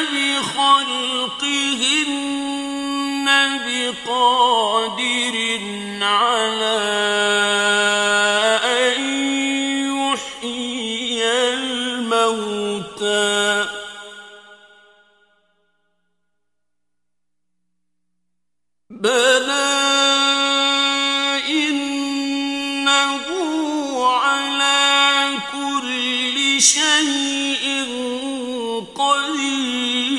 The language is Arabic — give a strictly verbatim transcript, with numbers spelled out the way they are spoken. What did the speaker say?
بخلقهن بقادر على أن يحيي الموتى بلى إنه على كل شيء قدير